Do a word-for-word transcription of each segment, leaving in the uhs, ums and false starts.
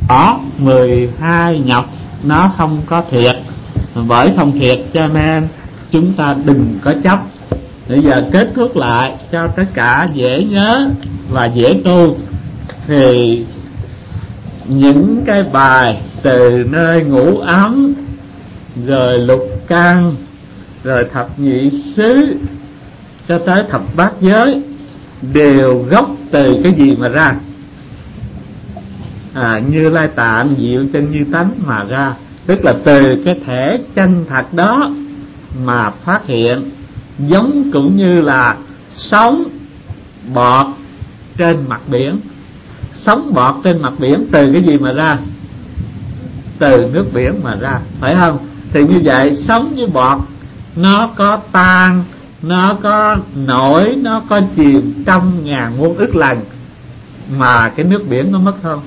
Đó, mười hai nhọc nó không có thiệt, bởi không thiệt cho nên chúng ta đừng có chấp. Bây giờ kết thúc lại cho tất cả dễ nhớ và dễ tu, thì những cái bài từ nơi ngũ ấm, rồi lục căn, rồi thập nhị xứ cho tới thập bát giới đều gốc từ cái gì mà ra? À, Như Lai Tạng diệu chân như tánh mà ra. Tức là từ cái thể chân thật đó mà phát hiện, giống cũng như là sóng bọt trên mặt biển. Sóng bọt trên mặt biển từ cái gì mà ra? Từ nước biển mà ra, phải không? Thì như vậy sóng với bọt nó có tan, nó có nổi, nó có chìm trăm ngàn muôn ức lần, mà cái nước biển nó mất không?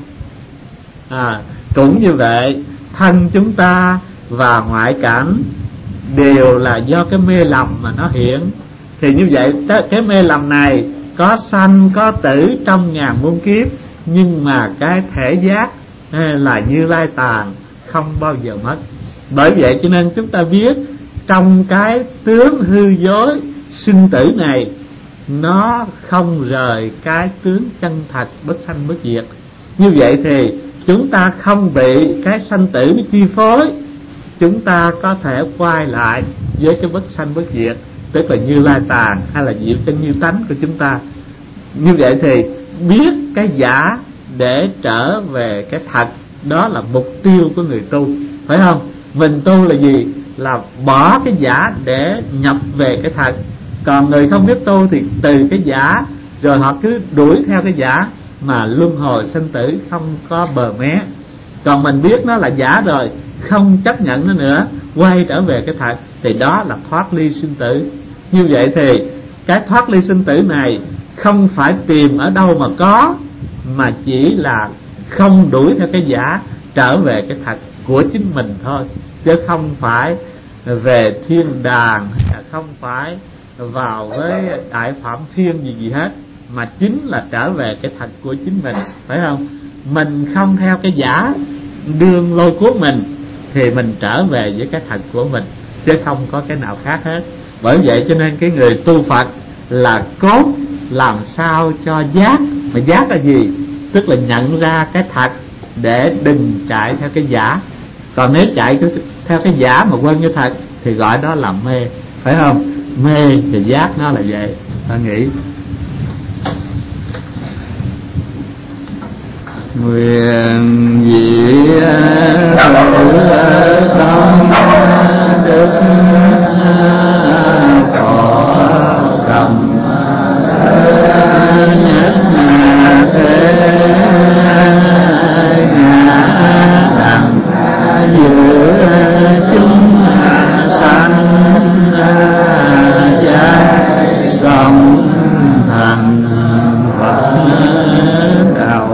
À, cũng như vậy, thân chúng ta và ngoại cảnh đều là do cái mê lầm mà nó hiện. Thì như vậy cái mê lầm này có sanh có tử trăm ngàn muôn kiếp, nhưng mà cái thể giác là Như Lai Tạng không bao giờ mất. Bởi vậy cho nên chúng ta biết trong cái tướng hư dối sinh tử này, nó không rời cái tướng chân thật bất sanh bất diệt. Như vậy thì chúng ta không bị cái sanh tử nó chi phối, chúng ta có thể quay lại với cái bất sanh bất diệt, tức là Như Lai Tạng hay là diệu chân như tánh của chúng ta. Như vậy thì biết cái giả để trở về cái thật, đó là mục tiêu của người tu, phải không? Mình tu là gì? Là bỏ cái giả để nhập về cái thật. Còn người không biết tu thì từ cái giả rồi họ cứ đuổi theo cái giả mà luân hồi sinh tử không có bờ mé. Còn mình biết nó là giả rồi, không chấp nhận nó nữa, quay trở về cái thật, thì đó là thoát ly sinh tử. Như vậy thì cái thoát ly sinh tử này không phải tìm ở đâu mà có, mà chỉ là không đuổi theo cái giả, trở về cái thật của chính mình thôi, chứ không phải về thiên đàng, không phải vào với đại phạm thiên gì gì hết, mà chính là trở về cái thật của chính mình, phải không? Mình không theo cái giả đường lôi cuốn mình thì mình trở về với cái thật của mình, chứ không có cái nào khác hết. Bởi vậy cho nên cái người tu Phật là cốt làm sao cho giác. Mà giác là gì? Tức là nhận ra cái thật để đừng chạy theo cái giả. Còn nếu chạy theo cái giả mà quên cái thật thì gọi đó là mê, phải không? Mê thì giác nó là vậy, ta nghĩ. Nguyện vị tâm đức có cầm nhất thế ngã đẳng giữa chúng sanh giác cộng thành Phật đạo.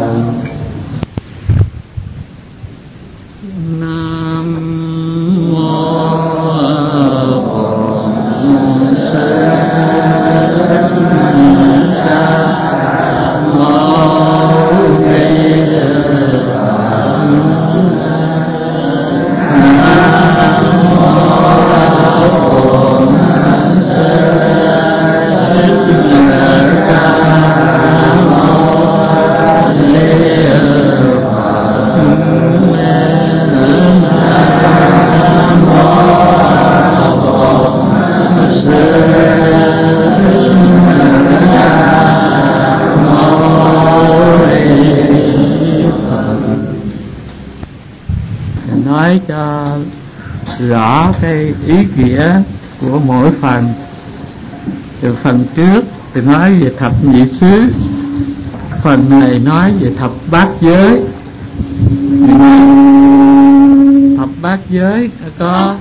Nói cho rõ cái ý nghĩa của mỗi phần. Từ phần trước thì nói về thập nhị xứ, phần này nói về thập bát giới. Thập bát giới có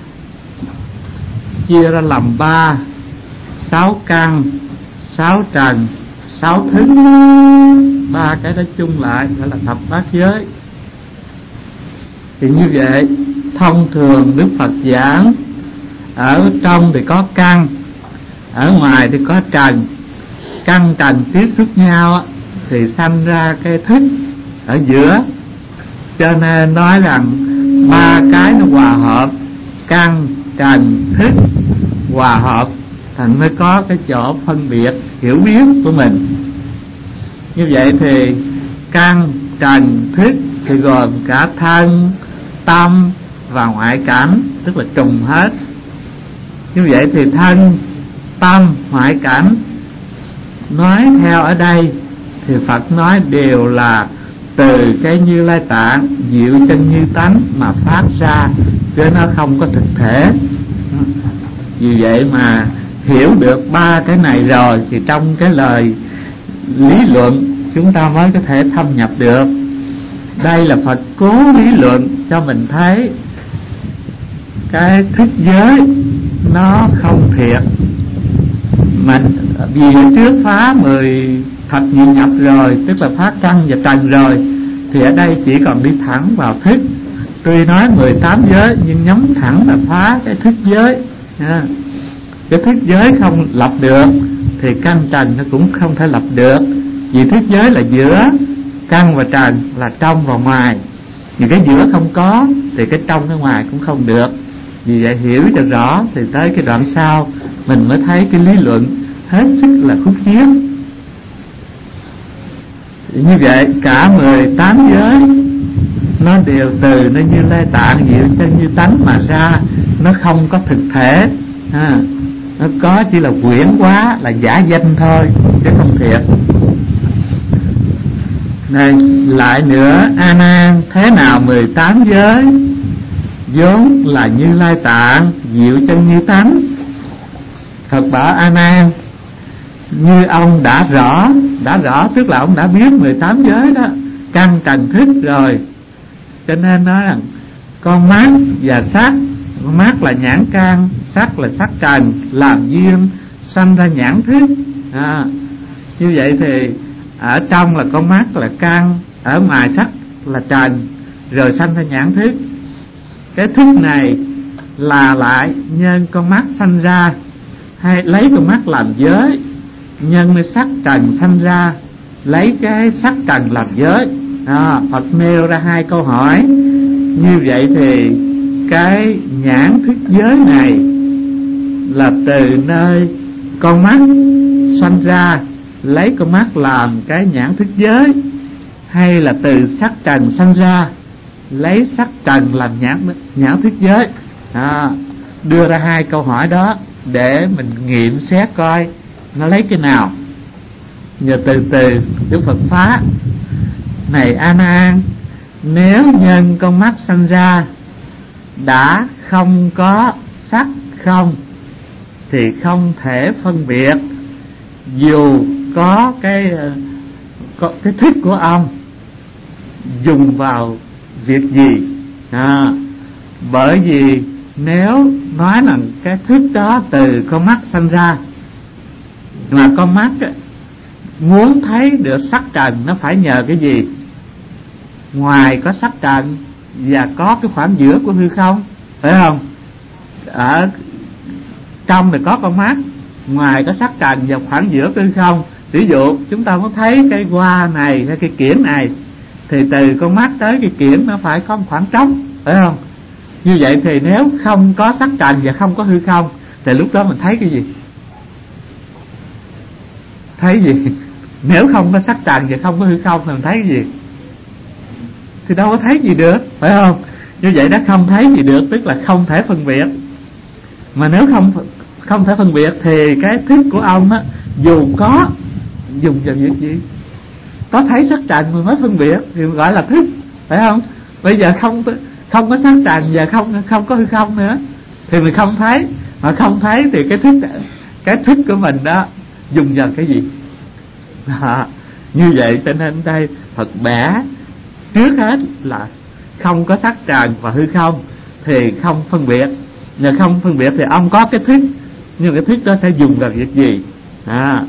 chia ra làm ba: sáu căn, sáu trần, sáu thức. Ba cái đó chung lại gọi là thập bát giới. Thì như vậy thông thường Đức Phật giảng ở trong thì có căn, ở ngoài thì có trần. Căn trần tiếp xúc nhau thì sanh ra cái thức ở giữa. Cho nên nói rằng ba cái nó hòa hợp, căn trần thức hòa hợp thành mới có cái chỗ phân biệt hiểu biết của mình. Như vậy thì căn trần thức thì gồm cả thân, tâm và ngoại cảnh, tức là trùng hết. Như vậy thì thân, tâm, ngoại cảnh nói theo ở đây thì Phật nói đều là từ cái Như Lai Tạng diệu chân như tánh mà phát ra, chứ nó không có thực thể. Vì vậy mà hiểu được ba cái này rồi thì trong cái lời lý luận chúng ta mới có thể thâm nhập được. Đây là Phật cố lý luận cho mình thấy cái thức giới nó không thiệt. Mình vì trước phá mười thập nhị nhập rồi, tức là phá căn và trần rồi, thì ở đây chỉ còn đi thẳng vào thức. Tuy nói mười tám giới nhưng nhắm thẳng là phá cái thức giới. Cái thức giới không lập được thì căn trần nó cũng không thể lập được. Vì thức giới là giữa căn và trần, là trong và ngoài. Vì cái giữa không có thì cái trong cái ngoài cũng không được. Vì vậy hiểu cho rõ thì tới cái đoạn sau mình mới thấy cái lý luận hết sức là khúc chiết. Như vậy cả mười tám giới nó đều từ nó Như Lai Tạng diệu chân như tánh mà ra, nó không có thực thể. À, nó có chỉ là quyển hóa, là giả danh thôi chứ không thiệt. Này lại nữa, A Nan, thế nào mười tám giới vốn là Như Lai Tạng diệu chân như tánh? Phật bảo A Nan, như ông đã rõ, đã rõ tức là ông đã biết mười tám giới đó, căn trần thức rồi. Cho nên nói rằng con mắt và sắc, mắt là nhãn căn, sắc là sắc trần, làm duyên sanh ra nhãn thức. À, như vậy thì ở trong là con mắt là căn, ở ngoài sắc là trần, rồi sanh ra nhãn thức. Cái thức này là lại nhân con mắt sanh ra, hay lấy con mắt làm giới, nhân cái sắc trần sanh ra, lấy cái sắc trần làm giới. À, Phật nêu ra hai câu hỏi. Như vậy thì cái nhãn thức giới này là từ nơi con mắt sanh ra, lấy con mắt làm cái nhãn thức giới, hay là từ sắc trần sanh ra, lấy sắc trần làm nhãn nhãn thức giới? À, đưa ra hai câu hỏi đó để mình nghiệm xét coi nó lấy cái nào. Giờ từ từ Đức Phật phá. Này A Nan, nếu nhân con mắt sanh ra đã không có sắc không thì không thể phân biệt, dù có cái có cái thức của ông dùng vào việc gì. À, bởi vì nếu nói rằng cái thức đó từ con mắt sanh ra, mà con mắt muốn thấy được sắc trần nó phải nhờ cái gì? Ngoài có sắc trần và có cái khoảng giữa của hư không, phải không? Ở trong thì có con mắt, ngoài có sắc trần và khoảng giữa của hư không. Ví dụ chúng ta muốn thấy cái hoa này hay cái kiển này, thì từ con mắt tới cái kiển nó phải có một khoảng trống, phải không? Như vậy thì nếu không có sắc trần và không có hư không thì lúc đó mình thấy cái gì? Thấy gì? Nếu không có sắc trần và không có hư không thì mình thấy cái gì? Thì đâu có thấy gì được, phải không? Như vậy đó, không thấy gì được tức là không thể phân biệt. Mà nếu không không thể phân biệt thì cái thức của ông á, dù có dùng vào việc gì, có thấy sắc trần mà mới phân biệt thì gọi là thức, phải không? Bây giờ không không có sắc trần và không không có hư không nữa thì mình không thấy. Mà không thấy thì cái thức cái thức của mình đó dùng vào cái gì? À, như vậy cho nên đây Phật bẻ trước hết là không có sắc trần và hư không thì không phân biệt. Nhờ không phân biệt thì ông có cái thức, nhưng cái thức đó sẽ dùng vào việc gì? À,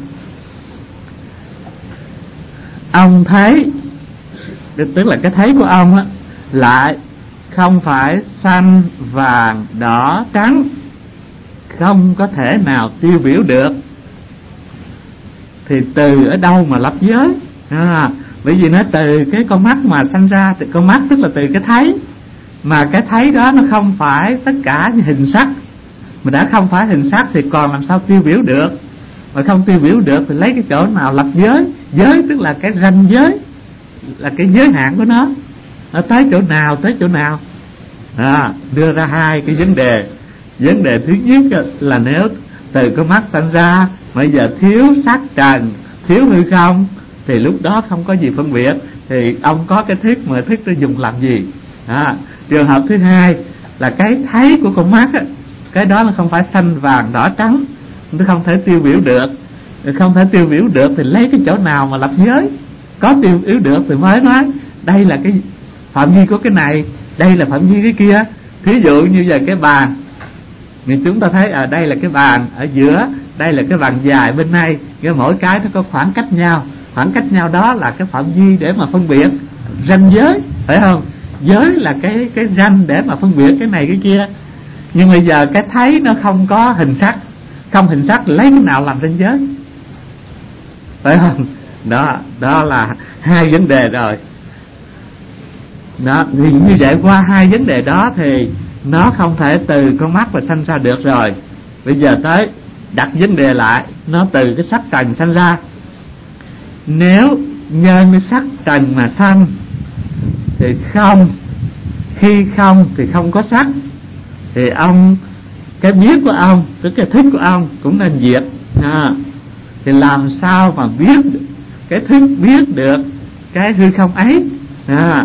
ông thấy, tức là cái thấy của ông á, lại không phải xanh, vàng, đỏ, trắng, không có thể nào tiêu biểu được. Thì từ ở đâu mà lập giới? À, Bởi vì nó từ cái con mắt mà sanh ra, thì con mắt tức là từ cái thấy, mà cái thấy đó nó không phải tất cả những hình sắc, mà đã không phải hình sắc thì còn làm sao tiêu biểu được, mà không tiêu biểu được thì lấy cái chỗ nào lập giới. Giới tức là cái ranh giới, là cái giới hạn của nó, nó tới chỗ nào tới chỗ nào. À, đưa ra hai cái vấn đề. Vấn đề thứ nhất là nếu từ con mắt sanh ra bây giờ thiếu sắc trần, thiếu hư không, thì lúc đó không có gì phân biệt, thì ông có cái thức mà thức để dùng làm gì. À, trường hợp thứ hai là cái thấy của con mắt á, cái đó nó không phải xanh vàng đỏ trắng, nó không thể tiêu biểu được. Không thể tiêu biểu được thì lấy cái chỗ nào mà lập giới. Có tiêu biểu được thì mới nói đây là cái phạm vi của cái này, đây là phạm vi cái kia. Thí dụ như giờ cái bàn, thì chúng ta thấy ở đây là cái bàn ở giữa, đây là cái bàn dài bên này, cái mỗi cái nó có khoảng cách nhau, khoảng cách nhau đó là cái phạm vi để mà phân biệt, ranh giới, phải không? Giới là cái cái ranh để mà phân biệt cái này cái kia. Nhưng bây giờ cái thấy nó không có hình sắc, không hình sắc lấy cái nào làm ranh giới, phải không? Đó, đó là hai vấn đề rồi. Đó, thì như vậy qua hai vấn đề đó thì nó không thể từ con mắt mà sanh ra được rồi. Bây giờ tới đặt vấn đề lại, nó từ cái sắc trần sanh ra. Nếu nhân cái sắc trần mà sanh thì không, khi không thì không có sắc, thì ông, cái biết của ông, tức cái thức của ông cũng nên diệt. À, thì làm sao mà biết cái thức biết được cái hư không ấy? À,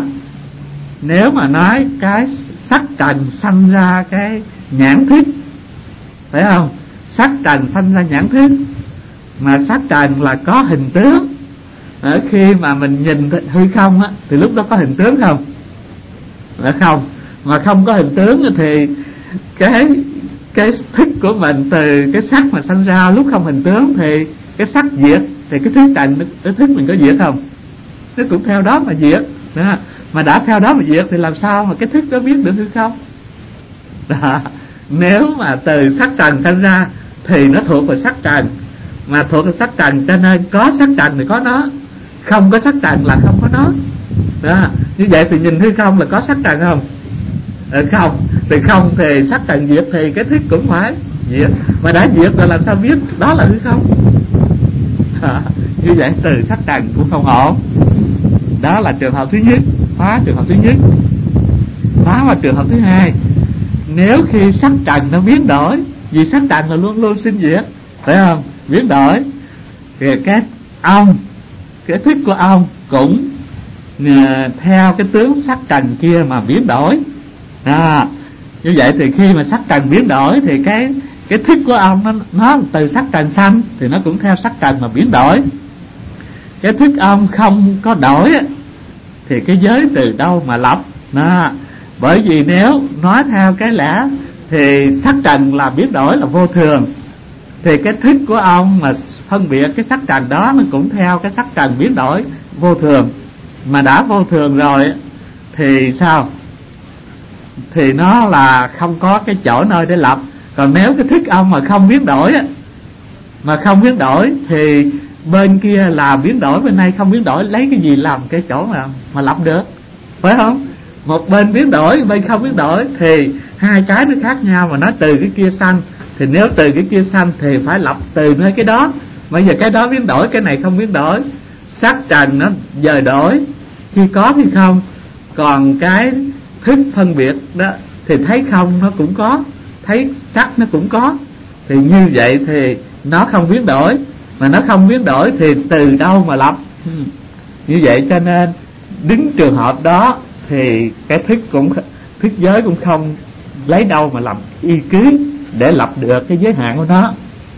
nếu mà nói cái sắc trần sanh ra cái nhãn thức, phải không? Sắc trần sanh ra nhãn thức, mà sắc trần là có hình tướng. Ở khi mà mình nhìn hư không á, thì lúc đó có hình tướng không? Là không. Mà không có hình tướng thì cái cái thức của mình từ cái sắc mà sanh ra lúc không hình tướng, thì cái sắc diệt, thì cái thức trần, cái thức mình có diệt không? Nó cũng theo đó mà diệt. Đó. Mà đã theo đó mà diệt thì làm sao mà cái thức đó biết được hư không? Đó. Nếu mà từ sắc trần sanh ra thì nó thuộc về sắc trần, mà thuộc về sắc trần cho nên có sắc trần thì có nó, không có sắc trần là không có nó. Đó. Như vậy thì nhìn hư không là có sắc trần không? Ờ, không. Thì không thì sắc trần diệt thì cái thức cũng phải diệt, mà đã diệt rồi làm sao biết đó là hư không? Đó. Như vậy từ sắc trần cũng không ổn. Đó là trường hợp thứ nhất, phá trường hợp thứ nhất. Phá vào trường hợp thứ hai. Nếu khi sắc trần nó biến đổi, vì sắc trần là luôn luôn sinh diệt, phải không? Biến đổi thì cái ông, cái thức của ông cũng theo cái tướng sắc trần kia mà biến đổi. À, như vậy thì khi mà sắc trần biến đổi thì cái cái thức của ông nó, nó từ sắc trần sanh thì nó cũng theo sắc trần mà biến đổi. Cái thức ông không có đổi thì cái giới từ đâu mà lập? Đó. Bởi vì nếu nói theo cái lẽ thì sắc trần là biến đổi, là vô thường, thì cái thức của ông mà phân biệt cái sắc trần đó nó cũng theo cái sắc trần biến đổi vô thường. Mà đã vô thường rồi thì sao? Thì nó là không có cái chỗ nơi để lập. Còn nếu cái thức ông mà không biến đổi, mà không biến đổi thì bên kia là biến đổi, bên này không biến đổi, lấy cái gì làm cái chỗ mà mà lập được, phải không? Một bên biến đổi, bên không biến đổi thì hai cái nó khác nhau. Mà nó từ cái kia sanh thì nếu từ cái kia sanh thì phải lập từ nơi cái đó. Bây giờ cái đó biến đổi, cái này không biến đổi, sắc trần nó dời đổi khi có thì không. Còn cái thức phân biệt đó thì thấy không nó cũng có, thấy sắc nó cũng có. Thì như vậy thì nó không biến đổi. Mà nó không biến đổi thì từ đâu mà lập? Như vậy cho nên đứng trường hợp đó thì cái thức cũng thức giới cũng không lấy đâu mà làm y cứ để lập được cái giới hạn của nó.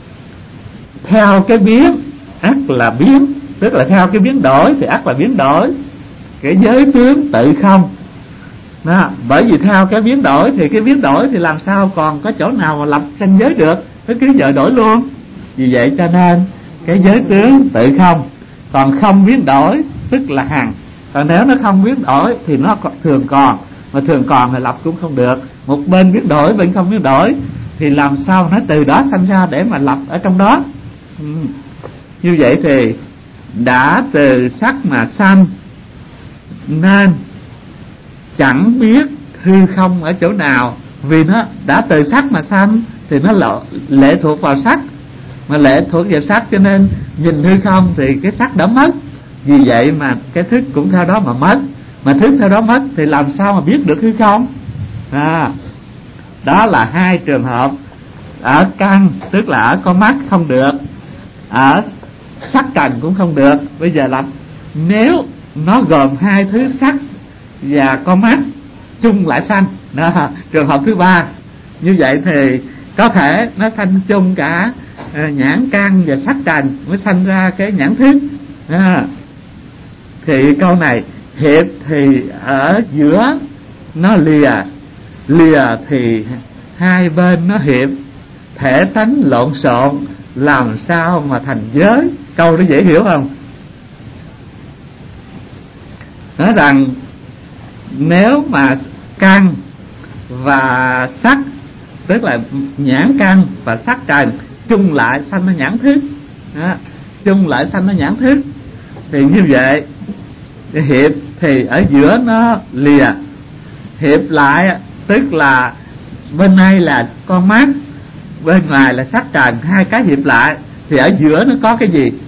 Theo cái biến ắt là biến, tức là theo cái biến đổi thì ắt là biến đổi. Cái giới tướng tự không đó. Bởi vì theo cái biến đổi thì cái biến đổi thì làm sao còn có chỗ nào mà lập ranh giới được, nó cứ dời đổi luôn. Vì vậy cho nên cái giới tướng tự không. Còn không biến đổi tức là hằng. Còn nếu nó không biến đổi thì nó thường còn, mà thường còn thì lập cũng không được. Một bên biến đổi, bên không biến đổi thì làm sao nó từ đó sanh ra để mà lập ở trong đó. Ừ. Như vậy thì đã từ sắc mà sanh, nên chẳng biết hư không ở chỗ nào. Vì nó đã từ sắc mà sanh thì nó lệ thuộc vào sắc, mà lệ thuộc vào sắc cho nên nhìn hư không thì cái sắc đã mất. Vì vậy mà cái thức cũng theo đó mà mất. Mà thức theo đó mất thì làm sao mà biết được hư không? À, đó là hai trường hợp. Ở căn tức là ở con mắt không được, ở sắc trần cũng không được. Bây giờ là nếu nó gồm hai thứ sắc và con mắt chung lại sanh, đó, trường hợp thứ ba. Như vậy thì có thể nó sanh chung cả uh, nhãn căn và sắc trần mới sanh ra cái nhãn thức. À, thì câu này hiệp thì ở giữa nó lìa, lìa thì hai bên nó hiệp, thể tánh lộn xộn, làm sao mà thành giới? Câu đó dễ hiểu không? Nói rằng nếu mà căn và sắc, tức là nhãn căn và sắc trần chung lại sanh nó nhãn thức, đó, chung lại sanh nó nhãn thức, thì như vậy hiệp thì ở giữa nó lìa, hiệp lại tức là bên này là con mắt, bên ngoài là sắc trần, hai cái hiệp lại thì ở giữa nó có cái gì?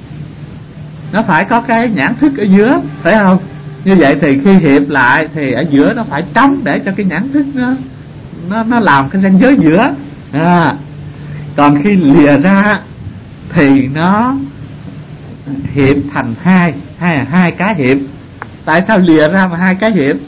Nó phải có cái nhãn thức ở giữa, phải không? Như vậy thì khi hiệp lại thì ở giữa nó phải trống để cho cái nhãn thức nó nó nó làm cái ranh giới giữa. À, còn khi lìa ra thì nó hiệp thành hai, hai hai cái hiệp. Tại sao lìa ra mà hai cái hiệp?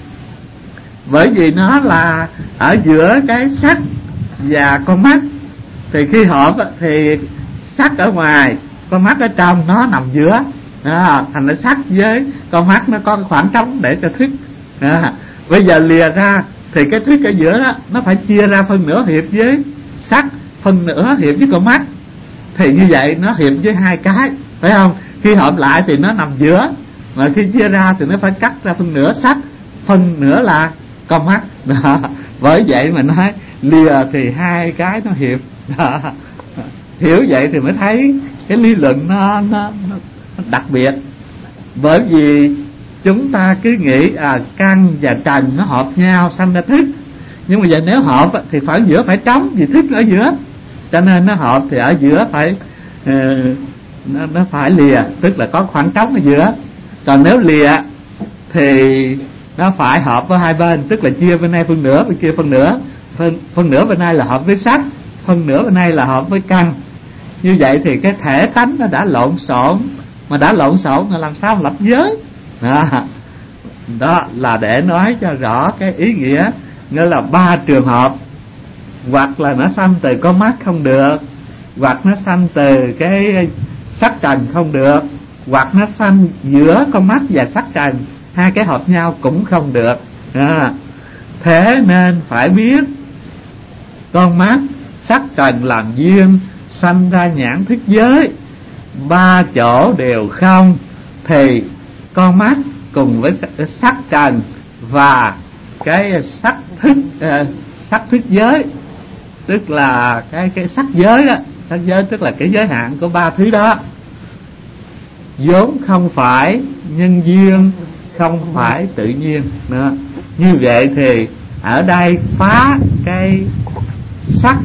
Bởi vì nó là ở giữa cái sắc và con mắt, thì khi hợp thì sắc ở ngoài, con mắt ở trong, nó nằm giữa. À, thành ra sắc với con mắt nó có cái khoảng trống để cho thức. À, bây giờ lìa ra thì cái thức ở giữa đó, nó phải chia ra phân nửa hiệp với sắc, phân nửa hiệp với con mắt. Thì như vậy nó hiệp với hai cái, phải không? Khi hợp lại thì nó nằm giữa, mà khi chia ra thì nó phải cắt ra phân nửa sắc, phân nửa là con mắt. Đó. Bởi vậy mà nói lìa thì hai cái nó hiệp. Đó. Hiểu vậy thì mới thấy cái lý luận nó, nó, nó đặc biệt. Bởi vì chúng ta cứ nghĩ à, căn và trần nó hợp nhau sanh ra thức, nhưng mà giờ nếu hợp thì phải giữa phải trống, vì thức ở giữa, cho nên nó hợp thì ở giữa phải uh, nó, nó phải lìa, tức là có khoảng trống ở giữa. Còn nếu lìa thì nó phải hợp với hai bên, tức là chia bên này phân nửa, bên kia phân nửa, phân, phân nửa bên này là hợp với sắc, phân nửa bên này là hợp với căn. Như vậy thì cái thể tánh nó đã lộn xộn, mà đã lộn xộn là làm sao mà lập giới? Đó, đó là để nói cho rõ cái ý nghĩa, nghĩa là ba trường hợp: hoặc là nó sanh từ con mắt không được, hoặc nó sanh từ cái sắc trần không được, hoặc nó sanh giữa con mắt và sắc trần, hai cái hợp nhau cũng không được. À, thế nên phải biết con mắt sắc trần làm duyên sanh ra nhãn thức giới, ba chỗ đều không thì con mắt cùng với sắc trần và cái sắc thức uh, sắc thức giới, tức là cái cái sắc giới đó, sắc giới tức là cái giới hạn của ba thứ đó, vốn không phải nhân duyên, không phải tự nhiên nữa. Như vậy thì ở đây phá cái sắc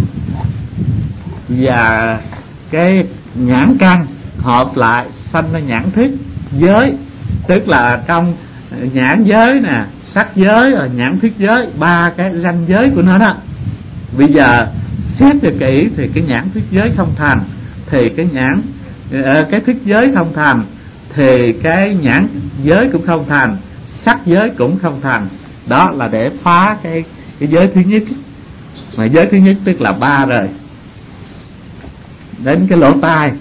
và cái nhãn căn hợp lại sanh ra nhãn thức giới, tức là trong nhãn giới nè, sắc giới rồi nhãn thức giới, ba cái ranh giới của nó đó. Bây giờ xét cho kỹ thì cái nhãn thức giới không thành, thì cái nhãn cái thức giới không thành thì cái nhãn giới cũng không thành, sắc giới cũng không thành. Đó là để phá cái cái giới thứ nhất. Mà giới thứ nhất tức là ba rồi. Đến cái lỗ tai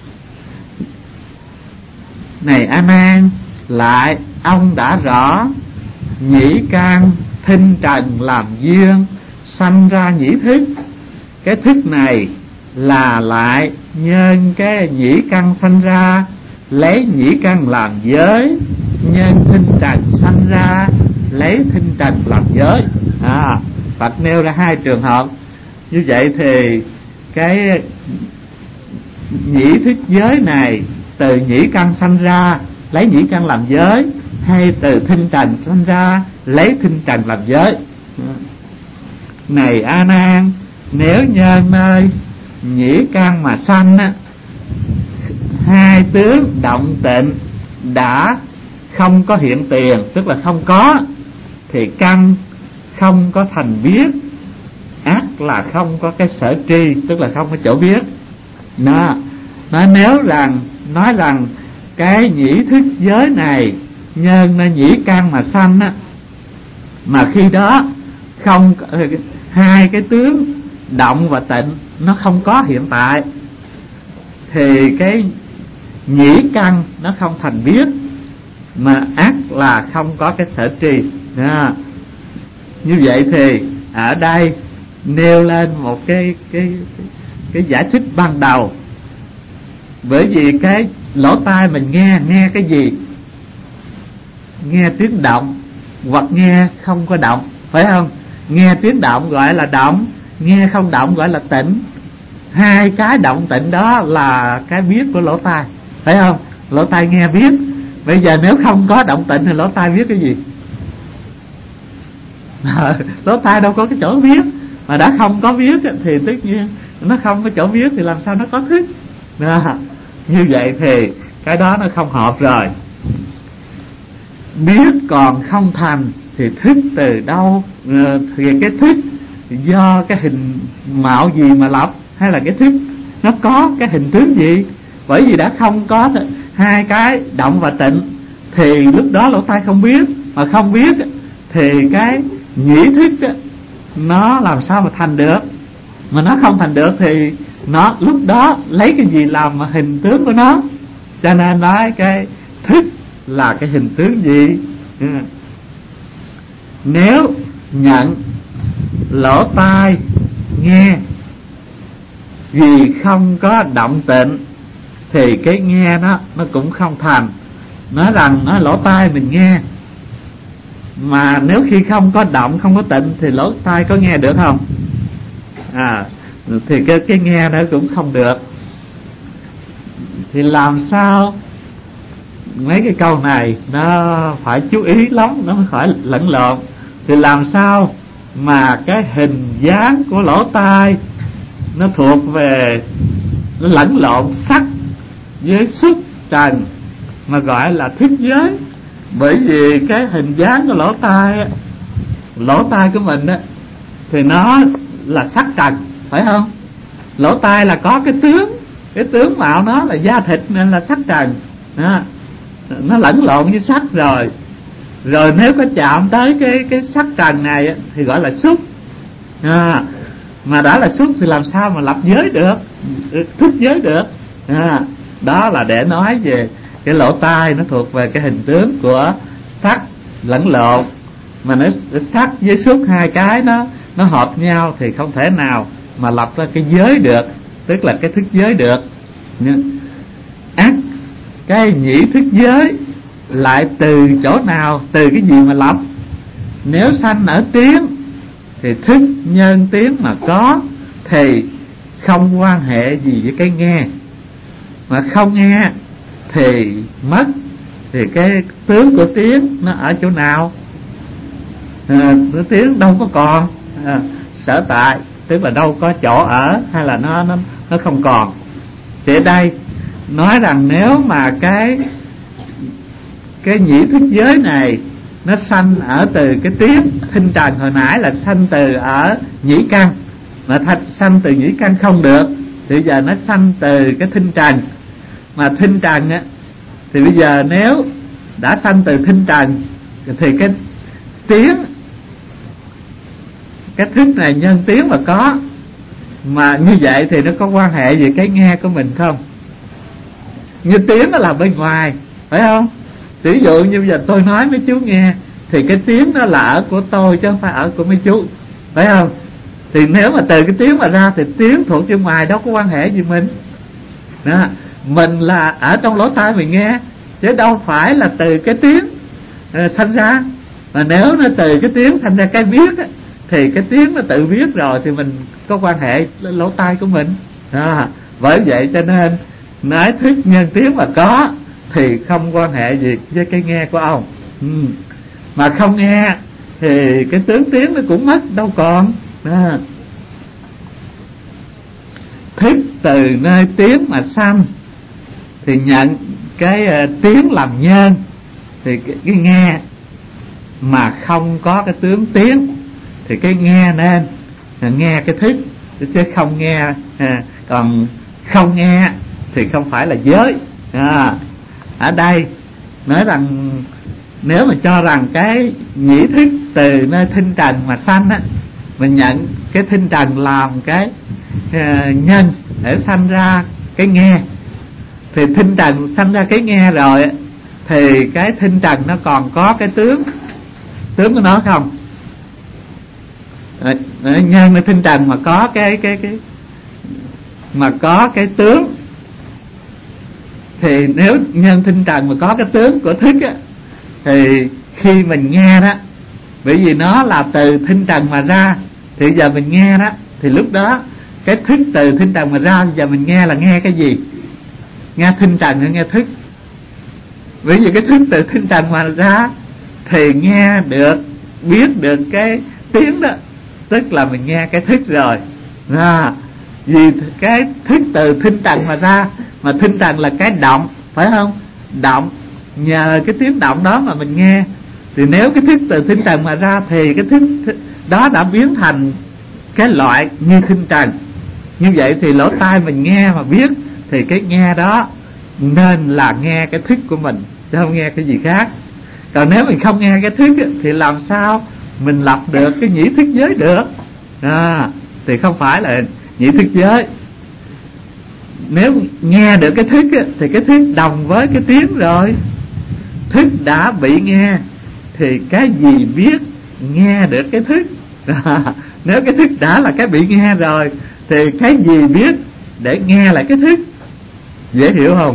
này A Nan, lại ông đã rõ nhĩ căn thinh trần làm duyên sanh ra nhĩ thức. Cái thức này là lại nhân cái nhĩ căn sanh ra, lấy nhĩ căn làm giới, nhân thinh trần sanh ra, lấy thinh trần làm giới. À, Phật nêu ra hai trường hợp. Như vậy thì cái nhĩ thức giới này từ nhĩ căn sanh ra lấy nhĩ căn làm giới, hay từ thinh trần sanh ra lấy thinh trần làm giới. Này A Nan, nếu nhân nơi nhĩ căn mà sanh á, hai tướng động tịnh đã không có hiện tiền, tức là không có, thì căn không có thành biết, ác là không có cái sở tri, tức là không có chỗ biết. Nó nói nếu rằng nói rằng cái nhĩ thức giới này nhân nó nhĩ căn mà sanh á, mà khi đó không hai cái tướng động và tịnh nó không có hiện tại, thì cái nhĩ căn nó không thành biết, mà ác là không có cái sở tri. Đó. Như vậy thì ở đây nêu lên một cái cái cái giải thích ban đầu. Bởi vì cái lỗ tai mình nghe nghe cái gì? Nghe tiếng động hoặc nghe không có động, phải không? Nghe tiếng động gọi là động, nghe không động gọi là tĩnh. Hai cái động tĩnh đó là cái biết của lỗ tai, phải không? Lỗ tai nghe biết. Bây giờ nếu không có động tĩnh thì lỗ tai biết cái gì? Lỗ tai đâu có cái chỗ biết. Mà đã không có biết thì tất nhiên nó không có chỗ biết thì làm sao nó có thức. Đó. Như vậy thì cái đó nó không hợp rồi. Biết còn không thành thì thức từ đâu? Thì cái thức do cái hình mạo gì mà lập, hay là cái thức nó có cái hình tướng gì? Bởi vì đã không có hai cái động và tịnh thì lúc đó lỗ tai không biết. Mà không biết thì cái nhĩ thức nó làm sao mà thành được? Mà nó không thành được thì nó lúc đó lấy cái gì làm mà hình tướng của nó? Cho nên nói cái thức là cái hình tướng gì? Nếu nhận lỗ tai nghe vì không có động tịnh thì cái nghe nó nó cũng không thành. Nói rằng nó lỗ tai mình nghe, mà nếu khi không có động không có tịnh thì lỗ tai có nghe được không? À, thì cái cái nghe nó cũng không được. Thì làm sao? Mấy cái câu này nó phải chú ý lắm, nó mới khỏi lẫn lộn. Thì làm sao mà cái hình dáng của lỗ tai nó thuộc về, nó lẫn lộn sắc với xúc trần mà gọi là thức giới? Bởi vì cái hình dáng của lỗ tai, lỗ tai của mình á, thì nó là sắc trần, phải không? Lỗ tai là có cái tướng, cái tướng mạo nó là da thịt nên là sắc trần. Đó. Nó lẫn lộn với sắc rồi. Rồi nếu có chạm tới cái cái sắc trần này á, thì gọi là xúc. À, mà đã là xúc thì làm sao mà lập giới được, thức giới được? À, đó là để nói về cái lỗ tai nó thuộc về cái hình tướng của sắc lẫn lộn. Mà nó sắc với xúc hai cái nó nó hợp nhau thì không thể nào mà lập ra cái giới được, tức là cái thức giới được. Ác cái nhĩ thức giới lại từ chỗ nào, từ cái gì mà lập? Nếu sanh ở tiếng thì thức nhân tiếng mà có thì không quan hệ gì với cái nghe. Mà không nghe thì mất, thì cái tướng của tiếng nó ở chỗ nào? À, cái tiếng đâu có còn à, sở tại, tức là đâu có chỗ ở, hay là nó nó nó không còn. Thì ở đây nói rằng nếu mà cái cái nhĩ thức giới này nó sanh ở từ cái tiếng thinh trần, hồi nãy là sanh từ ở nhĩ căn, mà thành sanh từ nhĩ căn không được, thì giờ nó sanh từ cái thinh trần. Mà thinh trần á, thì bây giờ nếu đã sanh từ thinh trần thì cái tiếng, cái thức này nhân tiếng mà có, mà như vậy thì nó có quan hệ về cái nghe của mình không? Như tiếng nó là bên ngoài, phải không? Ví dụ như bây giờ tôi nói mấy chú nghe thì cái tiếng nó là ở của tôi chứ không phải ở của mấy chú, phải không? Thì nếu mà từ cái tiếng mà ra thì tiếng thuộc bên ngoài, đâu có quan hệ gì mình. Đó. Mình là ở trong lỗ tai mình nghe, chứ đâu phải là từ cái tiếng uh, sanh ra. Mà nếu nó từ cái tiếng sanh ra cái biết á, thì cái tiếng nó tự biết rồi thì mình có quan hệ lỗ tai của mình. Đó. Bởi vậy cho nên nói thức nhân tiếng mà có thì không quan hệ gì với cái nghe của ông. ừ. Mà không nghe thì cái tướng tiếng nó cũng mất đâu còn. Đó. Thức từ nơi tiếng mà sanh thì nhận cái uh, tiếng làm nhân, thì cái, cái nghe mà không có cái tướng tiếng thì cái nghe nên nghe cái thức, chứ không nghe. À, còn không nghe thì không phải là giới. À, ở đây nói rằng nếu mà cho rằng cái nhĩ thức từ nơi thinh trần mà sanh á, mình nhận cái thinh trần làm cái uh, nhân để sanh ra cái nghe, thì thinh trần sanh ra cái nghe rồi thì cái thinh trần nó còn có cái tướng tướng của nó không? Nhân nơi thinh trần mà có cái cái cái mà có cái tướng, thì nếu nhân thinh trần mà có cái tướng của thức á, thì khi mình nghe đó, bởi vì nó là từ thinh trần mà ra, thì giờ mình nghe đó, thì lúc đó cái thức từ thinh trần mà ra, giờ mình nghe là nghe cái gì? Nghe thinh trần hay nghe thức? Bởi vì cái thức từ thinh trần mà ra thì nghe được, biết được cái tiếng đó, tức là mình nghe cái thức rồi. À, vì cái thức từ thinh trần mà ra, mà thinh trần là cái động, phải không? Động, nhờ cái tiếng động đó mà mình nghe. Thì nếu cái thức từ thinh trần mà ra thì cái thức đó đã biến thành cái loại như thinh trần. Như vậy thì lỗ tai mình nghe mà biết, thì cái nghe đó nên là nghe cái thức của mình, chứ không nghe cái gì khác. Còn nếu mình không nghe cái thức thì làm sao mình lập được cái nhĩ thức giới được? À, thì không phải là nhĩ thức giới. Nếu nghe được cái thức thì cái thức đồng với cái tiếng rồi. Thức đã bị nghe thì cái gì biết nghe được cái thức? À, nếu cái thức đã là cái bị nghe rồi thì cái gì biết để nghe lại cái thức? Dễ hiểu không?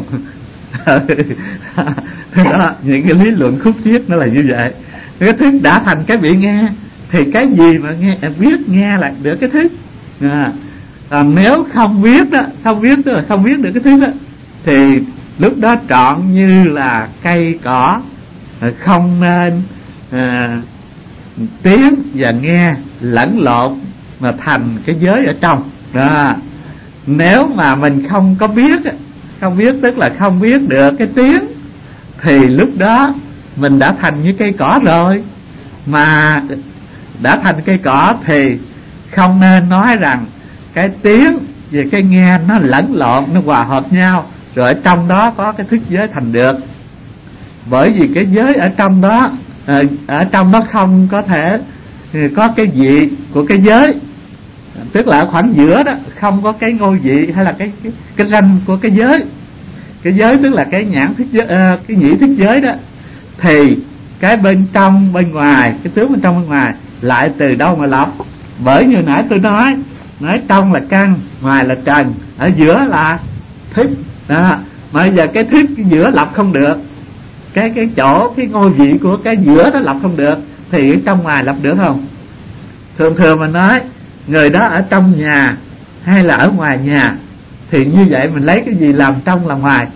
Đó, những cái lý luận khúc chiết nó là như vậy. Cái thức đã thành cái bị nghe thì cái gì mà nghe biết nghe lại được cái thức? À, à, nếu không biết đó, không biết tức là không biết được cái thức đó, thì lúc đó trọn như là cây cỏ, không nên à, tiếng và nghe lẫn lộn mà thành cái giới ở trong. Đó. Nếu mà mình không có biết, không biết tức là không biết được cái tiếng, thì lúc đó mình đã thành như cây cỏ rồi. Mà đã thành cây cỏ thì không nên nói rằng cái tiếng và cái nghe nó lẫn lộn, nó hòa hợp nhau, rồi ở trong đó có cái thức giới thành được. Bởi vì cái giới ở trong đó, ở trong đó không có thể có cái vị của cái giới, tức là ở khoảng giữa đó không có cái ngôi vị hay là cái cái, cái ranh của cái giới. Cái giới tức là cái nhãn thức giới, uh, cái nhĩ thức giới đó. Thì cái bên trong bên ngoài, cái tướng bên trong bên ngoài lại từ đâu mà lập? Bởi như nãy tôi nói, nói trong là căn, ngoài là trần, ở giữa là thức. Đó. Mà giờ cái thức cái giữa lập không được, cái cái chỗ cái ngôi vị của cái giữa đó lập không được, thì ở trong ngoài lập được không? Thường thường mà nói người đó ở trong nhà hay là ở ngoài nhà, thì như vậy mình lấy cái gì làm trong làm ngoài?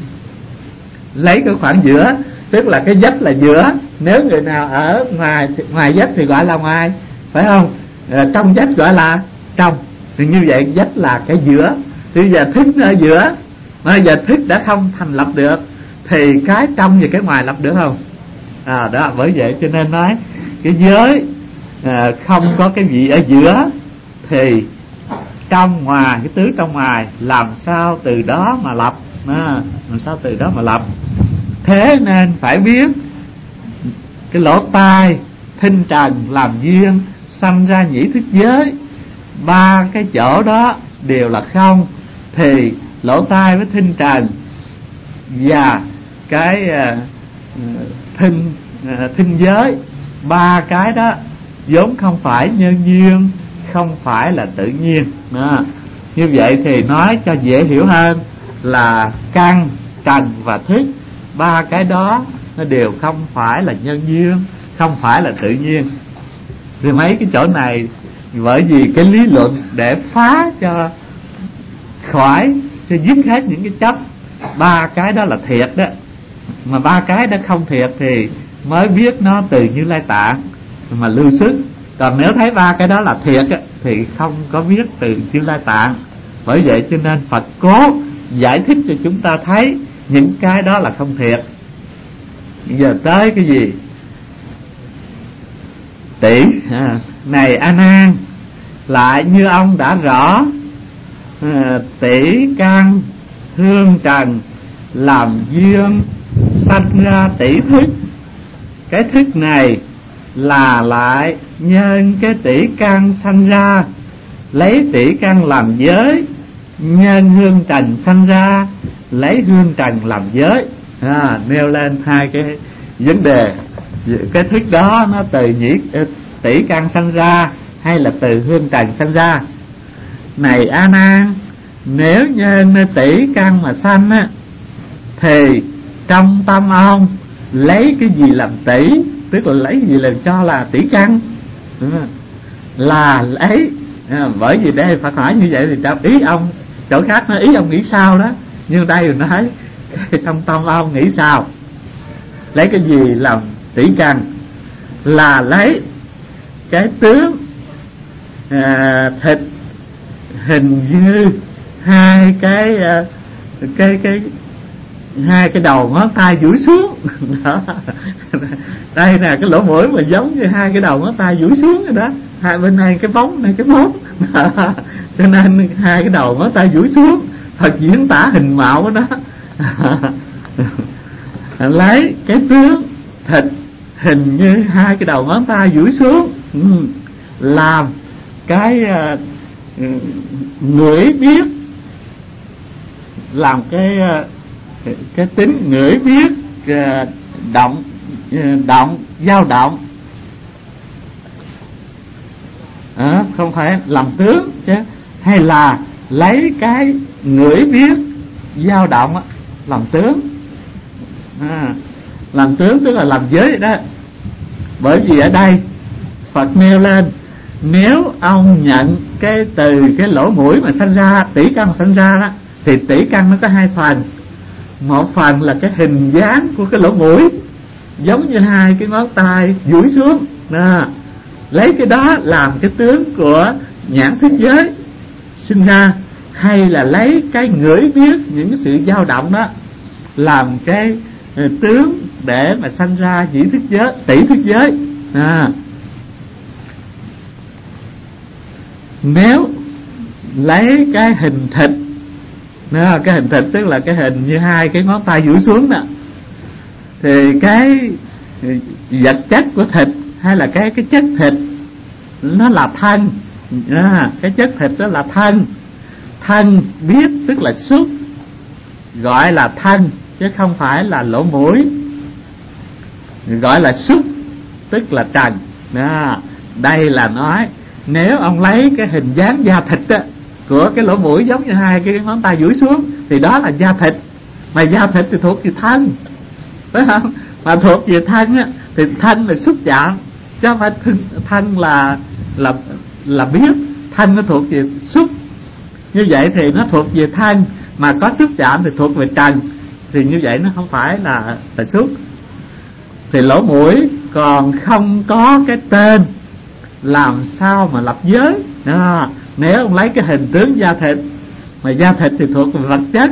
Lấy cái khoảng giữa, tức là cái vách là giữa. Nếu người nào ở ngoài ngoài vách thì gọi là ngoài, phải không? À, trong vách gọi là trong. Thì như vậy vách là cái giữa. Thì giờ thức ở giữa, mà giờ thức đã không thành lập được, thì cái trong và cái ngoài lập được không? À đó, bởi vậy cho nên nói cái giới à, không có cái gì ở giữa, thì trong ngoài, cái tứ trong ngoài làm sao từ đó mà lập? À, làm sao từ đó mà lập? Thế nên phải biết cái lỗ tai thinh trần làm duyên sanh ra nhĩ thức giới, ba cái chỗ đó đều là không, thì lỗ tai với thinh trần và cái uh, thinh uh, thinh giới, ba cái đó vốn không phải nhân duyên, không phải là tự nhiên. Đó. Như vậy thì nói cho dễ hiểu hơn là căn, trần và thức, ba cái đó nó đều không phải là nhân duyên, không phải là tự nhiên. Thì mấy cái chỗ này bởi vì cái lý luận để phá cho khỏi sẽ dứt hết những cái chấp. Ba cái đó là thiệt đó, mà ba cái đó không thiệt thì mới biết nó từ Như Lai Tạng mà lưu xuất. Còn nếu thấy ba cái đó là thiệt á, thì không có biết từ Như Lai Tạng. Bởi vậy cho nên Phật cố giải thích cho chúng ta thấy những cái đó là không thiệt. Bây giờ tới cái gì? Tỷ à, này A Nan, lại như ông đã rõ, à, tỷ căn hương trần làm duyên sanh ra tỷ thức. Cái thức này là lại nhân cái tỷ căn sanh ra, lấy tỷ căn làm giới, nhân hương trần sanh ra, lấy hương trần làm giới. À, nêu lên hai cái vấn đề. Cái thức đó nó từ nhĩ tỷ căn sanh ra hay là từ hương trần sanh ra? Này A Nan, nếu nhân tỷ căn mà sanh á, thì trong tâm ông lấy cái gì làm tỷ? Tức là lấy gì làm cho là tỷ căn? Là lấy à, bởi vì đây Phật hỏi như vậy thì trong ý ông, chỗ khác nói ý ông nghĩ sao đó, nhưng đây rồi nói trong tâm ông nghĩ sao? Lấy cái gì làm tỷ căn? Là lấy cái tướng à, thịt hình như hai cái à, cái cái hai cái đầu ngón tay duỗi xuống đó. Đây nè, cái lỗ mũi mà giống như hai cái đầu ngón tay duỗi xuống rồi đó, hai bên này cái bóng này cái mốt đó. Cho nên hai cái đầu ngón tay duỗi xuống, Phật diễn tả hình mạo của nó. Lấy cái tướng thịt hình như hai cái đầu ngón tay duỗi xuống, làm cái uh, ngửi biết, làm cái uh, cái tính ngửi biết uh, động uh, động dao động à, không phải làm tướng chứ, hay là lấy cái ngửi biết dao động á, làm tướng à, làm tướng tức là làm giới đó. Bởi vì ở đây Phật nêu lên, nếu ông nhận cái từ cái lỗ mũi mà sanh ra, tỷ căn sanh ra đó, thì tỷ căn nó có hai phần. Một phần là cái hình dáng của cái lỗ mũi giống như hai cái ngón tay duỗi xuống đó. Lấy cái đó làm cái tướng của nhãn thức giới sinh ra, hay là lấy cái ngửi biết những cái sự dao động đó làm cái tướng để mà sanh ra dĩ thức giới, tỷ thức giới à. Nếu lấy cái hình thịt đó, cái hình thịt tức là cái hình như hai cái ngón tay duỗi xuống đó, thì cái vật chất của thịt hay là cái cái chất thịt nó là thân à, cái chất thịt đó là thân. Thân biết tức là xúc, gọi là thân chứ không phải là lỗ mũi, gọi là xúc tức là trần đó. Đây là nói nếu ông lấy cái hình dáng da thịt á, của cái lỗ mũi giống như hai cái ngón tay duỗi xuống, thì đó là da thịt. Mà da thịt thì thuộc về thân, phải không? Mà thuộc về thân á, thì thân là xúc chạm, chứ không phải thân, thân là là là biết. Thân nó thuộc về xúc, như vậy thì nó thuộc về thân, mà có xúc chạm thì thuộc về trần, thì như vậy nó không phải là là xúc. Thì lỗ mũi còn không có cái tên, làm sao mà lập giới đó. Nếu ông lấy cái hình tướng da thịt, mà da thịt thì thuộc về vật chất,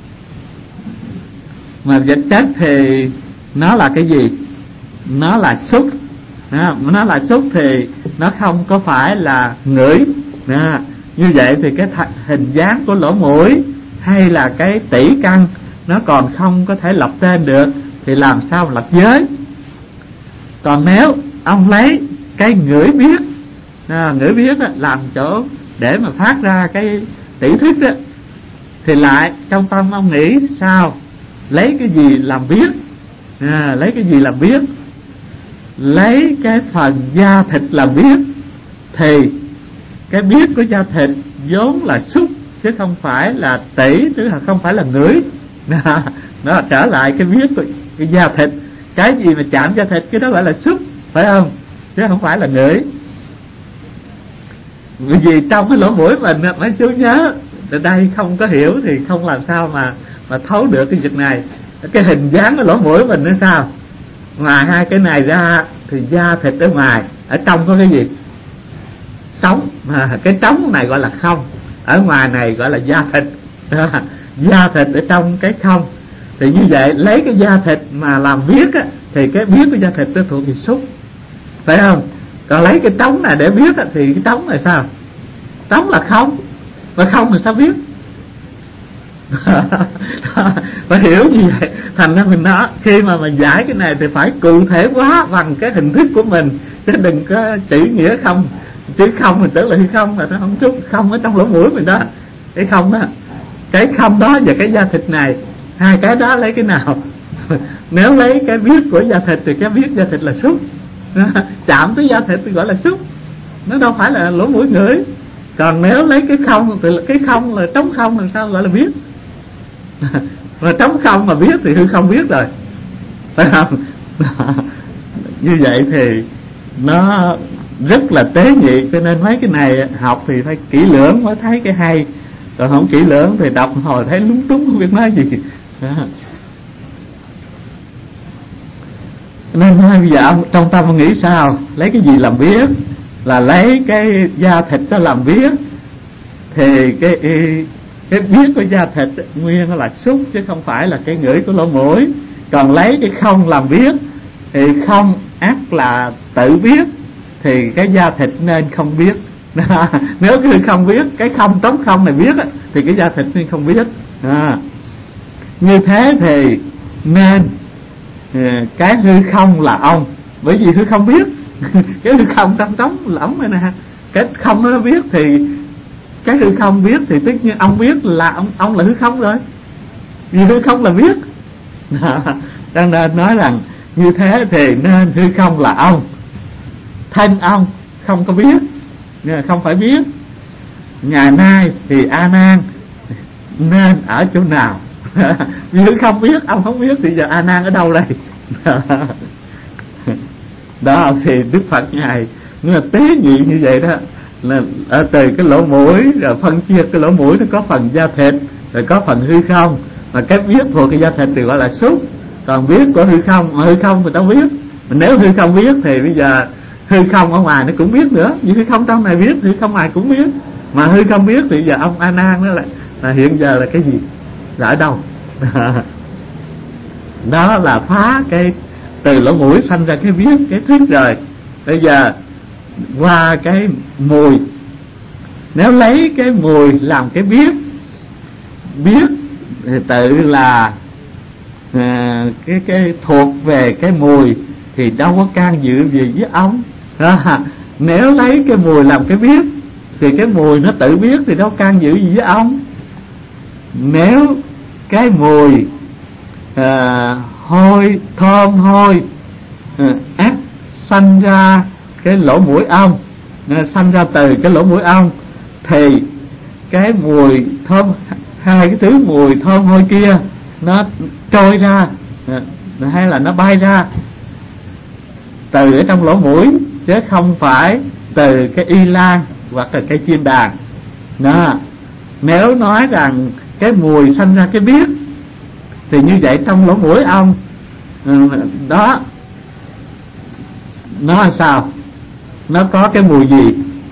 mà vật chất thì nó là cái gì? Nó là xúc đó. Nó là xúc thì nó không có phải là ngửi đó. Như vậy thì cái th- hình dáng của lỗ mũi hay là cái tỷ căn nó còn không có thể lập tên được, thì làm sao mà lập giới? Còn nếu ông lấy cái ngửi biết à, ngửi biết đó, làm chỗ để mà phát ra cái tỷ thức đó, thì lại trong tâm ông nghĩ sao? Lấy cái gì làm biết à, lấy cái gì làm biết? Lấy cái phần da thịt làm biết, thì cái biết của da thịt vốn là xúc chứ không phải là tỷ, tức là không phải là ngửi. Đó, đó trở lại cái biết của cái da thịt, cái gì mà chạm da thịt cái đó gọi là xúc, phải không? Chứ không phải là ngửi. Vì trong cái lỗ mũi mình mấy chú nhớ Ở đây không có hiểu thì không làm sao mà mà thấu được cái việc này. Cái hình dáng của lỗ mũi mình nó sao? Ngoài hai cái này ra thì da thịt ở ngoài, ở trong có cái gì? Trống. À, cái trống này gọi là không, ở ngoài này gọi là da thịt. À, da thịt ở trong cái không. Thì như vậy lấy cái da thịt mà làm viết á, thì cái viết của da thịt nó thuộc về xúc, phải không? Còn lấy cái trống này để viết á, thì cái trống này sao? Trống là không, mà không thì sao viết? Phải hiểu như vậy. Thành ra mình nói khi mà mình giải cái này thì phải cụ thể hóa bằng cái hình thức của mình, chứ đừng có chỉ nghĩa không. Chứ không mình tưởng là hay không, mà nó không chút không ở trong lỗ mũi mình đó. Cái không đó, cái không đó và cái da thịt này, hai cái đó lấy cái nào? Nếu lấy cái viết của da thịt thì cái viết da thịt là xúc. Chạm tới da thịt thì gọi là xúc, nó đâu phải là lỗ mũi ngửi. Còn nếu lấy cái không thì cái không là trống không, làm sao gọi là viết? Mà trống không mà viết thì hư không viết rồi, phải không? Như vậy thì nó rất là tế nhị, cho nên mấy cái này học thì phải kỹ lưỡng mới thấy cái hay, còn không kỹ lưỡng thì đọc hồi thấy lúng túng không biết nói gì. Đó. Nên bây giờ ông trong tâm ông nghĩ sao? Lấy cái gì làm viết? Là lấy cái da thịt đó làm viết, thì cái cái viết của da thịt nguyên là xúc, chứ không phải là cái ngửi của lỗ mũi. Còn lấy cái không làm viết thì không ác là tự viết, thì cái da thịt nên không viết. Nếu cứ không viết, cái không trống không này viết thì cái da thịt nên không viết. À, như thế thì nên cái hư không là ông, bởi vì hư không viết. Cái hư không trong trống lỏng này nè, cái không nó viết thì cái hư không viết, thì tất nhiên ông viết là ông ông là hư không rồi, vì hư không là viết. Cho nên nói rằng như thế thì nên hư không là ông, thân ông không có biết, không phải biết. Ngày nay thì A Nan nên ở chỗ nào? Vì hư không biết, ông không biết, thì giờ A Nan ở đâu đây? Đó thì Đức Phật ngài là tế nhị như vậy đó, là ở từ cái lỗ mũi rồi phân chia cái lỗ mũi nó có phần da thịt, rồi có phần hư không, mà cái viết thuộc cái da thịt thì gọi là xúc. Còn viết của hư không, mà hư không người ta viết, mà nếu hư không viết thì bây giờ hư không ở ngoài nó cũng biết nữa, vì hư không trong này viết, hư không ngoài cũng biết. Mà hư không biết thì giờ ông A Nan đó là, là hiện giờ là cái gì, là ở đâu? Đó là phá cái từ lỗ mũi sanh ra cái viết, cái thức rồi. Bây giờ qua cái mùi, nếu lấy cái mùi làm cái biết, biết thì tự là à, cái cái thuộc về cái mùi thì đâu có can dự gì với ông. À, nếu lấy cái mùi làm cái biết thì cái mùi nó tự biết thì đâu can dự gì với ông. Nếu cái mùi à, hôi, thơm hôi à, ác sanh ra cái lỗ mũi ông, à, sanh ra từ cái lỗ mũi ông, thì cái mùi thơm, hai cái thứ mùi thơm hôi kia nó trôi ra à, hay là nó bay ra từ ở trong lỗ mũi, chứ không phải từ cái y lan hoặc là cái chiên đàn. Đó. Nếu nói rằng cái mùi sanh ra cái biết thì như vậy trong lỗ mũi ông đó nó là sao? Nó có cái mùi gì?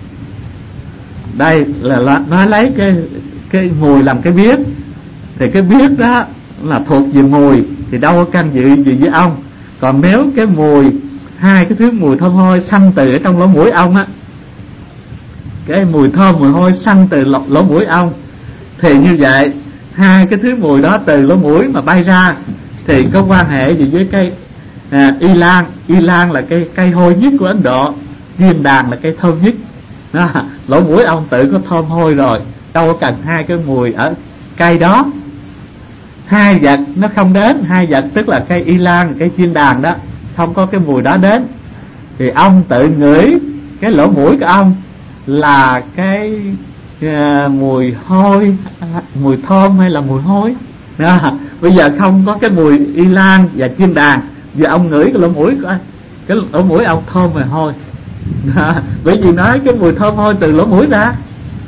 Đây là nó lấy cái cái mùi làm cái biết, thì cái biết đó là thuộc về mùi thì đâu có can dự gì với ông. Còn nếu cái mùi, hai cái thứ mùi thơm hôi sanh từ ở trong lỗ mũi ông á, cái mùi thơm mùi hôi sanh từ lỗ, lỗ mũi ông, thì như vậy hai cái thứ mùi đó từ lỗ mũi mà bay ra thì có quan hệ gì với cây à, y lan. Y lan là cây cây hôi nhất của Ấn Độ, diêm đàn là cây thơm nhất đó. Lỗ mũi ông tự có thơm hôi rồi, đâu có cần hai cái mùi ở cây đó. Hai vật nó không đến, hai vật tức là cây y lan, cây chiên đàn đó, không có cái mùi đó đến, thì ông tự ngửi cái lỗ mũi của ông là cái uh, mùi hôi, mùi thơm hay là mùi hôi đó. Bây giờ không có cái mùi y lan và chiên đàn, giờ ông ngửi cái lỗ mũi coi, cái lỗ mũi ông thơm hay hôi đó. Bởi vì nói cái mùi thơm hôi từ lỗ mũi ra,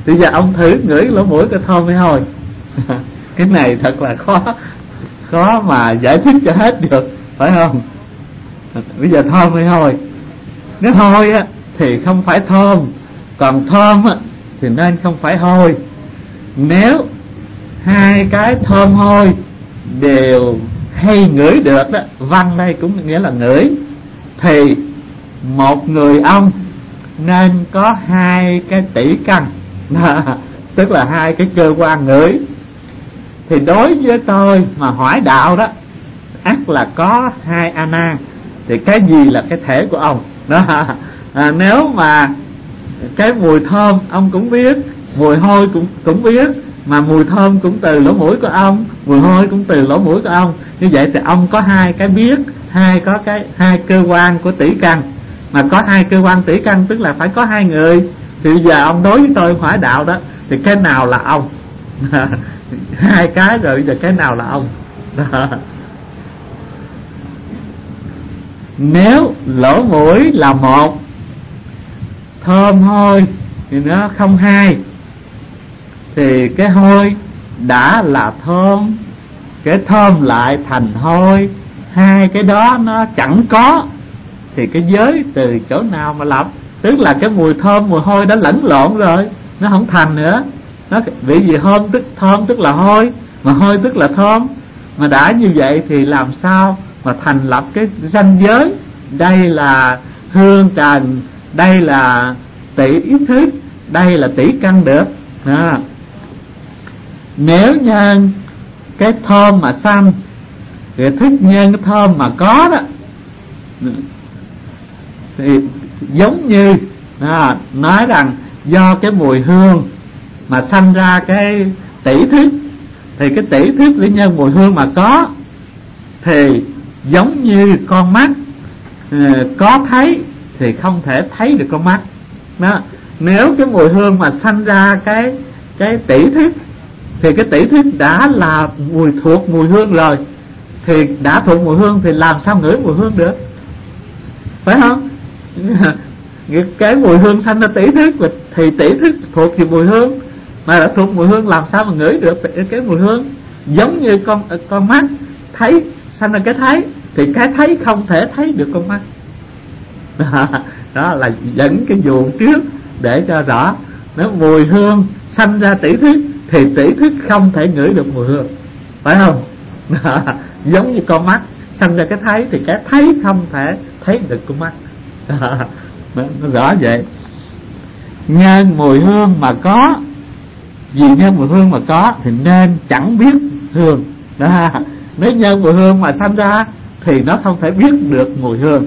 Bây giờ ông thử ngửi lỗ mũi coi thơm hay hôi. Cái này thật là khó khó mà giải thích cho hết được, phải không? Bây giờ thơm hay hôi? Nếu hôi á thì không phải thơm, còn thơm á thì nên không phải hôi. Nếu hai cái thơm hôi đều hay ngửi được đó, văn đây cũng nghĩa là ngửi, thì một người ông nên có hai cái tỷ căn, tức là hai cái cơ quan ngửi. Thì đối với tôi mà hỏi đạo đó, ắt là có hai a nan. Thì cái gì là cái thể của ông đó? À, nếu mà cái mùi thơm ông cũng biết, mùi hôi cũng cũng biết, mà mùi thơm cũng từ lỗ mũi của ông, mùi hôi cũng từ lỗ mũi của ông, như vậy thì ông có hai cái biết, hai có cái hai cơ quan của tỷ căn. Mà có hai cơ quan tỷ căn tức là phải có hai người. Thì bây giờ ông đối với tôi hỏi đạo đó, thì cái nào là ông? Hai cái rồi, bây giờ cái nào là ông? Đó. Nếu lỗ mũi là một, thơm hôi thì nó không hai, thì cái hôi đã là thơm, cái thơm lại thành hôi, hai cái đó nó chẳng có, thì cái giới từ chỗ nào mà lập? Tức là cái mùi thơm mùi hôi đã lẫn lộn rồi, nó không thành nữa. Nó vì gì thơm tức thơm tức là hôi, mà hôi tức là thơm. Mà đã như vậy thì làm sao mà thành lập cái ranh giới? Đây là hương trần, đây là tỷ ý thức, đây là tỷ căn được à. Nếu nhân cái thơm mà sanh, thì thức nhân cái thơm mà có đó, thì giống như à, nói rằng do cái mùi hương mà sanh ra cái tỷ thức, thì cái tỷ thức với nhân mùi hương mà có, thì giống như con mắt có thấy thì không thể thấy được con mắt đó. Nếu cái mùi hương mà sanh ra cái cái tỷ thức, thì cái tỷ thức đã là mùi thuộc mùi hương rồi, thì đã thuộc mùi hương thì làm sao ngửi mùi hương được, phải không? Cái mùi hương sanh ra tỷ thức, thì tỷ thức thuộc về mùi hương, mà đã thuộc mùi hương làm sao mà ngửi được cái mùi hương? Giống như con con mắt thấy sanh ra cái thấy, thì cái thấy không thể thấy được con mắt. Đó là dẫn cái vụ trước để cho rõ. Nếu mùi hương sanh ra tỷ thức, thì tỷ thức không thể ngửi được mùi hương, phải không? Giống như con mắt sanh ra cái thấy, thì cái thấy không thể thấy được con mắt. Nó rõ vậy. Nhân mùi hương mà có, vì nhân mùi hương mà có thì nên chẳng biết hương đó. Nếu nhân mùi hương mà sanh ra thì nó không thể biết được mùi hương.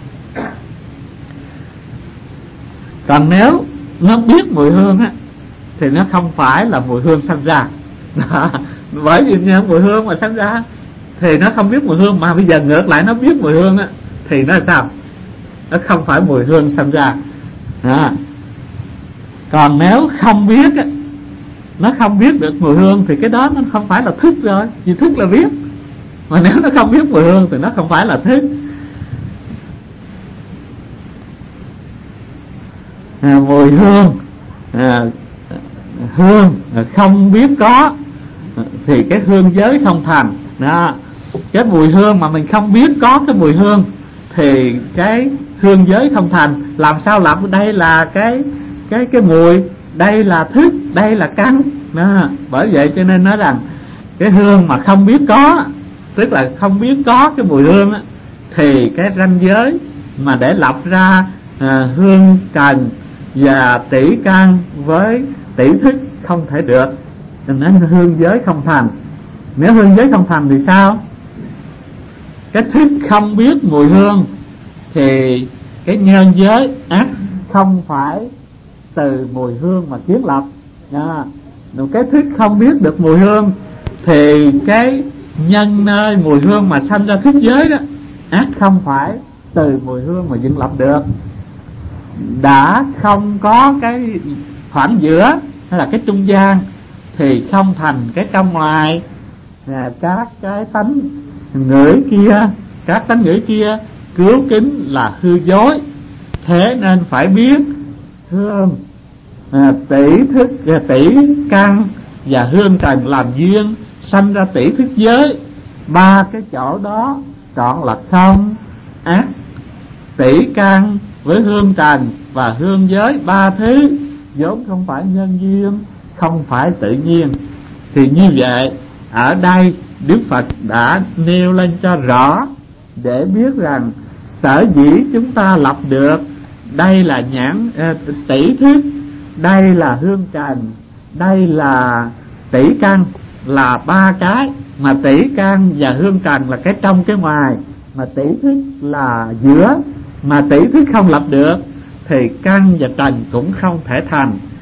Còn nếu nó biết mùi hương á, thì nó không phải là mùi hương sanh ra đó. Bởi vì nhân mùi hương mà sanh ra thì nó không biết mùi hương, mà bây giờ ngược lại nó biết mùi hương á, thì nó sao? Nó không phải mùi hương sanh ra đó. Còn nếu không biết á, nó không biết được mùi hương, thì cái đó nó không phải là thức rồi, vì thức là biết. Mà nếu nó không biết mùi hương thì nó không phải là thức. À, mùi hương à, hương không biết có, thì cái hương giới không thành đó. Cái mùi hương mà mình không biết có cái mùi hương, thì cái hương giới không thành. Làm sao lập? Đây là cái cái cái mùi, đây là thức, đây là căn đó. Bởi vậy cho nên nói rằng cái hương mà không biết có, tức là không biết có cái mùi hương á, thì cái ranh giới mà để lập ra à, hương trần và tỷ căn với tỷ thức không thể được, cho nên hương giới không thành. Nếu hương giới không thành thì sao? Cái thức không biết mùi hương, thì cái nhân giới ác không phải từ mùi hương mà kiến lập à. Cái thức không biết được mùi hương, thì cái nhân nơi mùi hương mà sanh ra thức giới đó, ác không phải từ mùi hương mà dựng lập được. Đã không có cái khoảng giữa hay là cái trung gian, thì không thành cái trong ngoài à, các cái tánh ngửi kia, các tánh ngửi kia cứu kính là hư dối. Thế nên phải biết hương à, tỷ thức à, tỷ căn và hương trần làm duyên sanh ra tỷ thức giới. Ba cái chỗ đó trọn là không ác. Tỷ căn với hương trần và hương giới, ba thứ vốn không phải nhân duyên, không phải tự nhiên. Thì như vậy ở đây Đức Phật đã nêu lên cho rõ để biết rằng sở dĩ chúng ta lập được đây là nhãn uh, tỷ thức, đây là hương trần, đây là tỷ căn, là ba cái. Mà tỷ căn và hương trần là cái trong cái ngoài, mà tỷ thức là giữa. Mà tỷ thức không lập được thì căn và trần cũng không thể thành.